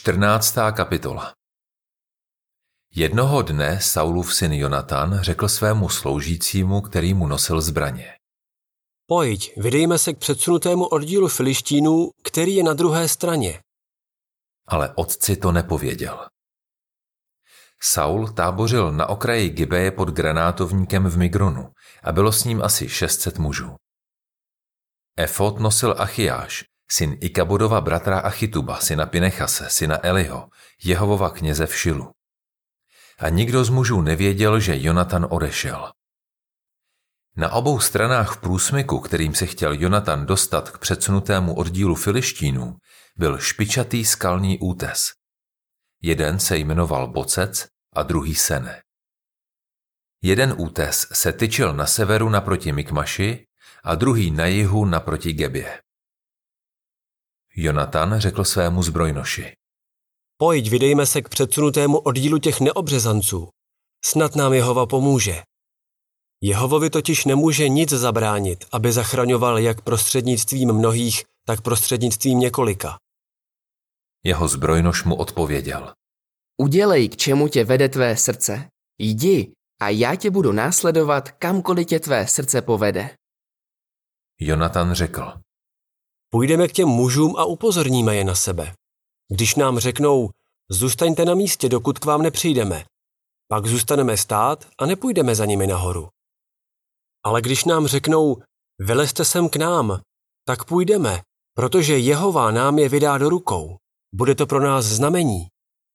14. kapitola. Jednoho dne Saulův syn Jonatan řekl svému sloužícímu, který mu nosil zbraně. Pojď, vydejme se k předsunutému oddílu Filištínů, který je na druhé straně. Ale otci to nepověděl. Saul tábořil na okraji Gibeje pod granátovníkem v Migronu a bylo s ním asi 600 mužů. Efod nosil Achiáš, syn Ikabodova bratra Achituba, syna Pinechase, syna Eliho, Jehovova kněze v Šilu. A nikdo z mužů nevěděl, že Jonatan odešel. Na obou stranách v průsmyku, kterým se chtěl Jonatan dostat k předsunutému oddílu Filištínů, byl špičatý skalní útes. Jeden se jmenoval Bocec a druhý Sene. Jeden útes se tyčil na severu naproti Mikmaši a druhý na jihu naproti Gebě. Jonatan řekl svému zbrojnoši. Pojď, vydejme se k předsunutému oddílu těch neobřezanců. Snad nám Jehova pomůže. Jehovovi totiž nemůže nic zabránit, aby zachraňoval jak prostřednictvím mnohých, tak prostřednictvím několika. Jeho zbrojnoš mu odpověděl. Udělej, k čemu tě vede tvé srdce. Jdi a já tě budu následovat, kamkoliv tě tvé srdce povede. Jonatan řekl. Půjdeme k těm mužům a upozorníme je na sebe. Když nám řeknou, zůstaňte na místě, dokud k vám nepřijdeme, pak zůstaneme stát a nepůjdeme za nimi nahoru. Ale když nám řeknou, vylezte sem k nám, tak půjdeme, protože Jehova nám je vydá do rukou. Bude to pro nás znamení.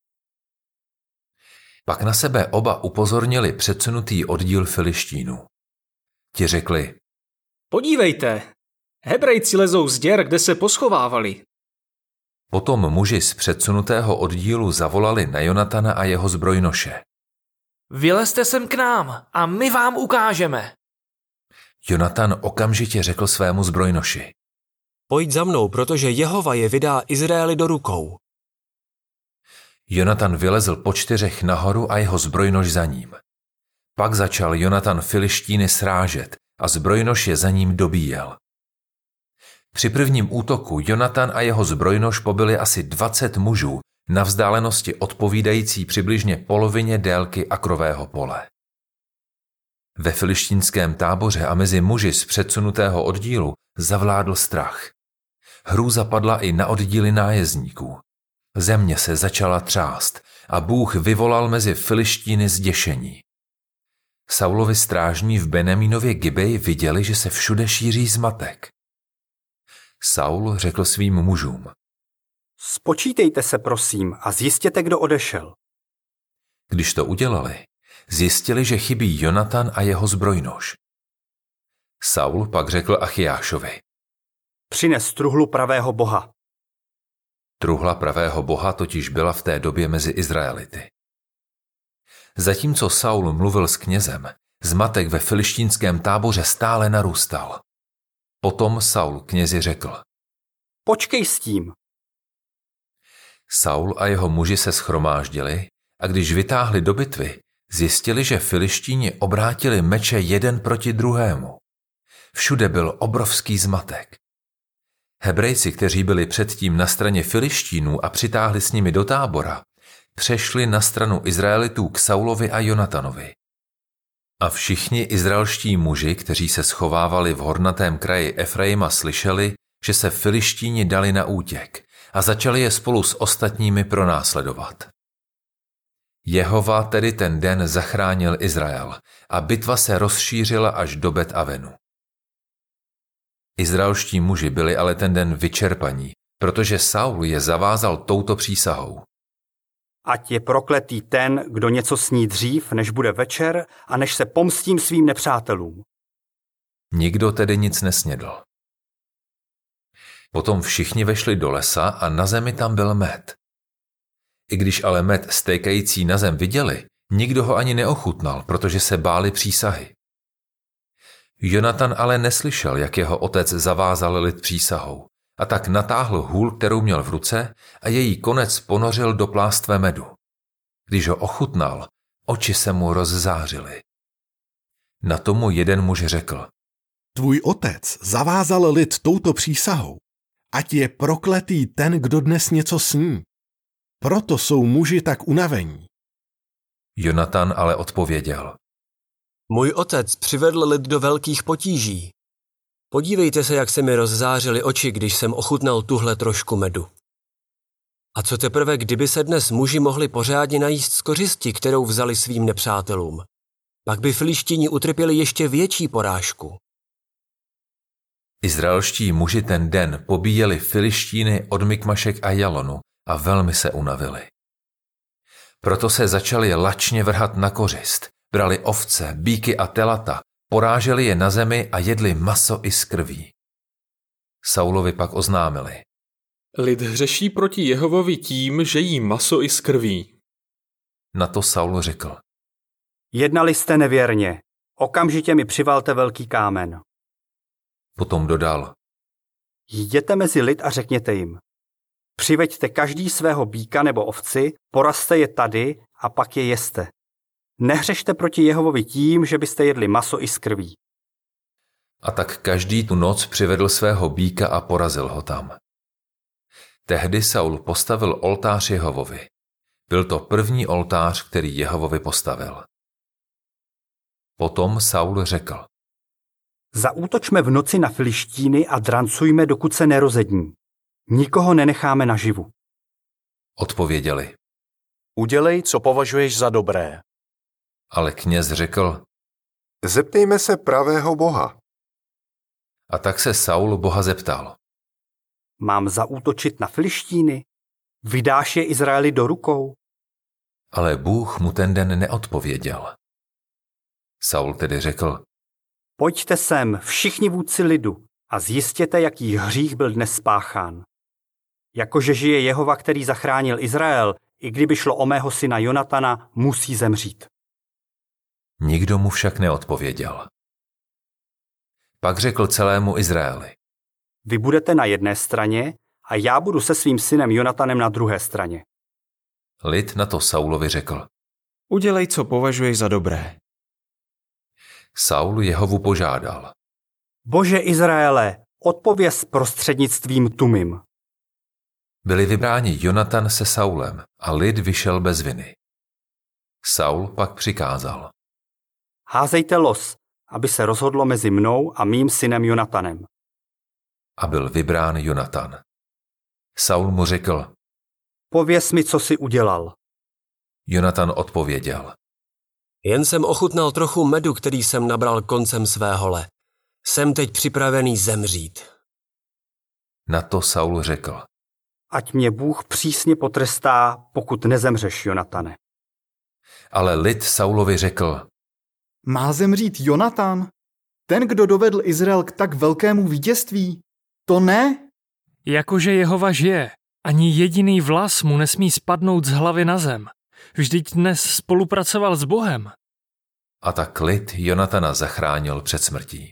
Pak na sebe oba upozornili předsunutý oddíl Filištínů. Ti řekli. Podívejte, Hebrejci lezou z děr, kde se poschovávali. Potom muži z předsunutého oddílu zavolali na Jonatana a jeho zbrojnoše. Vylezte sem k nám a my vám ukážeme. Jonatan okamžitě řekl svému zbrojnoši. Pojď za mnou, protože Jehova je vydá Izraeli do rukou. Jonatan vylezl po 4 nahoru a jeho zbrojnoš za ním. Pak začal Jonatan Filištíny srážet a zbrojnoš je za ním dobíjel. Při prvním útoku Jonatan a jeho zbrojnoš pobili asi 20 mužů na vzdálenosti odpovídající přibližně polovině délky akrového pole. Ve filištínském táboře a mezi muži z předsunutého oddílu zavládl strach. Hrůza padla i na oddíly nájezdníků. Země se začala třást a Bůh vyvolal mezi Filištíny zděšení. Saulovi strážní v Benjamínově Gibeji viděli, že se všude šíří zmatek. Saul řekl svým mužům. Spočítejte se, prosím, a zjistěte, kdo odešel. Když to udělali, zjistili, že chybí Jonatan a jeho zbrojnoš. Saul pak řekl Achiášovi. Přines truhlu pravého boha. Truhla pravého boha totiž byla v té době mezi Izraelity. Zatímco Saul mluvil s knězem, zmatek ve filištínském táboře stále narůstal. Potom Saul knězi řekl. Počkej s tím. Saul a jeho muži se shromáždili a když vytáhli do bitvy, zjistili, že Filištíni obrátili meče jeden proti druhému. Všude byl obrovský zmatek. Hebrejci, kteří byli předtím na straně Filištínů a přitáhli s nimi do tábora, přešli na stranu Izraelitů k Saulovi a Jonatanovi. A všichni izraelští muži, kteří se schovávali v hornatém kraji Efraima, slyšeli, že se Filištíni dali na útěk a začali je spolu s ostatními pronásledovat. Jehova tedy ten den zachránil Izrael a bitva se rozšířila až do Bet Avenu. Izraelští muži byli ale ten den vyčerpaní, protože Saul je zavázal touto přísahou. Ať je prokletý ten, kdo něco sní dřív, než bude večer a než se pomstím svým nepřátelům. Nikdo tedy nic nesnědl. Potom všichni vešli do lesa a na zemi tam byl med. I když ale med stékající na zem viděli, nikdo ho ani neochutnal, protože se báli přísahy. Jonatan ale neslyšel, jak jeho otec zavázal lid přísahou, a tak natáhl hůl, kterou měl v ruce, a její konec ponořil do plástve medu. Když ho ochutnal, oči se mu rozzářily. Na tomu jeden muž řekl. Tvůj otec zavázal lid touto přísahou. Ať je prokletý ten, kdo dnes něco sní. Proto jsou muži tak unavení. Jonatan ale odpověděl. Můj otec přivedl lid do velkých potíží. Podívejte se, jak se mi rozzářily oči, když jsem ochutnal tuhle trošku medu. A co teprve, kdyby se dnes muži mohli pořádně najíst z kořisti, kterou vzali svým nepřátelům? Pak by Filištíni utrpěli ještě větší porážku. Izraelští muži ten den pobíjeli Filištíny od Mikmašek a Jalonu a velmi se unavili. Proto se začali lačně vrhat na kořist, brali ovce, býky a telata, poráželi je na zemi a jedli maso i z krví. Saulovi pak oznámili. Lid hřeší proti Jehovovi tím, že jí maso i z krví. Na to Saul řekl. Jednali jste nevěrně. Okamžitě mi přivalte velký kámen. Potom dodal. Jděte mezi lid a řekněte jim. Přiveďte každý svého býka nebo ovci, porazte je tady a pak je jeste. Nehřešte proti Jehovovi tím, že byste jedli maso i z krví. A tak každý tu noc přivedl svého býka a porazil ho tam. Tehdy Saul postavil oltář Jehovovi. Byl to první oltář, který Jehovovi postavil. Potom Saul řekl. Zaútočme v noci na Filištíny a drancujme, dokud se nerozední. Nikoho nenecháme naživu. Odpověděli. Udělej, co považuješ za dobré. Ale kněz řekl. Zeptejme se pravého Boha. A tak se Saul Boha zeptal. Mám zaútočit na Filištíny? Vydáš je Izraeli do rukou? Ale Bůh mu ten den neodpověděl. Saul tedy řekl. Pojďte sem, všichni vůdci lidu, a zjistěte, jaký hřích byl dnes spáchán. Jakože žije Jehova, který zachránil Izrael, i kdyby šlo o mého syna Jonatana, musí zemřít. Nikdo mu však neodpověděl. Pak řekl celému Izraeli. Vy budete na jedné straně a já budu se svým synem Jonatanem na druhé straně. Lid na to Saulovi řekl. Udělej, co považuješ za dobré. Saul Jehovu požádal. Bože Izraele, odpověz prostřednictvím Tumim. Byli vybráni Jonatan se Saulem a lid vyšel bez viny. Saul pak přikázal. Házejte los, aby se rozhodlo mezi mnou a mým synem Jonatanem. A byl vybrán Jonatan. Saul mu řekl. Pověz mi, co jsi udělal. Jonatan odpověděl. Jen jsem ochutnal trochu medu, který jsem nabral koncem své hole. Jsem teď připravený zemřít. Na to Saul řekl. Ať mě Bůh přísně potrestá, pokud nezemřeš, Jonatane. Ale lid Saulovi řekl. Má zemřít Jonatan? Ten, kdo dovedl Izrael k tak velkému vítězství? To ne? Jakože Jehova žije, ani jediný vlas mu nesmí spadnout z hlavy na zem. Vždyť dnes spolupracoval s Bohem. A tak lid Jonatana zachránil před smrtí.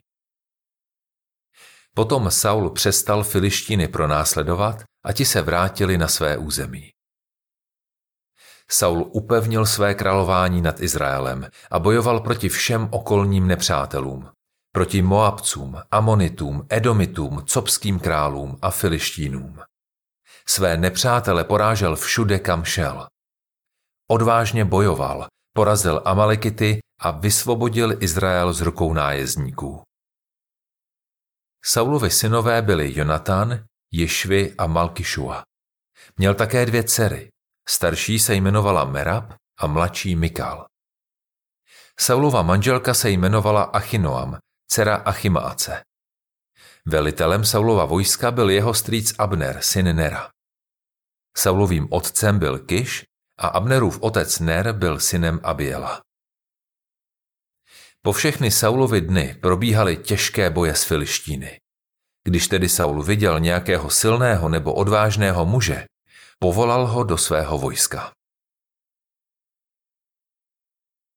Potom Saul přestal Filištíny pronásledovat a ti se vrátili na své území. Saul upevnil své králování nad Izraelem a bojoval proti všem okolním nepřátelům, proti Moabcům, Amonitům, Edomitům, Copským králům a Filištínům. Své nepřátele porážel všude, kam šel. Odvážně bojoval, porazil Amalekity a vysvobodil Izrael z rukou nájezdníků. Saulovi synové byli Jonatan, Jišvi a Malkišua. Měl také 2 dcery. Starší se jmenovala Merab a mladší Mikal. Saulova manželka se jmenovala Achinoam, dcera Achimaace. Velitelem Saulova vojska byl jeho strýc Abner, syn Nera. Saulovým otcem byl Kiš a Abnerův otec Ner byl synem Abiela. Po všechny Saulovy dny probíhaly těžké boje s Filištíny. Když tedy Saul viděl nějakého silného nebo odvážného muže, povolal ho do svého vojska.